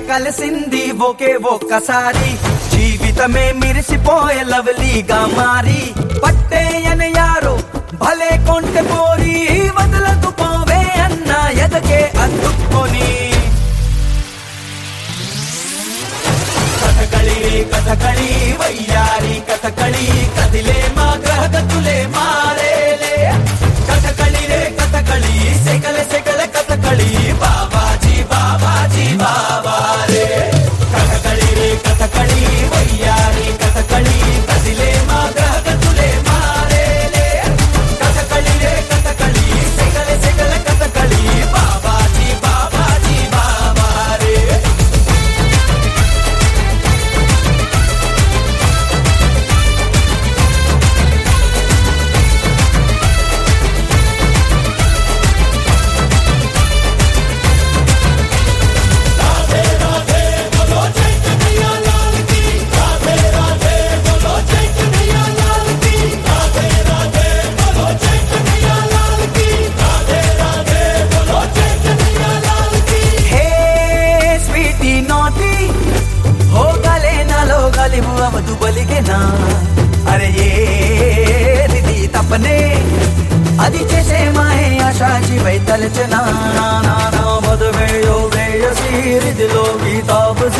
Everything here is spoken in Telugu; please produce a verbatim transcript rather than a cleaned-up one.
కలిసింది ఒకే ఒక్కసారి జీవితమే మిరిసిపోయే లవ్లీగా మారి పట్టేయని యారో భలే కొంటె పోరి వదలకు పోవే అన్న ఎదకే అద్దుకొని కథకళి కథకళి వయ్యారి కథకళి కదిలే మా గ్రహగతులే మారేలే కథకళి రే కథకళి సెగల సెగల కథకళి బాబాజీ బాబాజీ బాబా రే కథకళి రే కథకళి వయ్యారి కథకళి కదిలే మా గ్రహగతులే మారేలే కథకళి రే కథకళి సెగల సెగల కథకళి బాబాజీ బాబాజీ బాబా రే అవదు బలిగేనా అరే ఏది తప్పనే అది చేసే మాయే ఆశాజీ వై తలచనా మధువేయో వేయ సిరిదిలో గీతాబు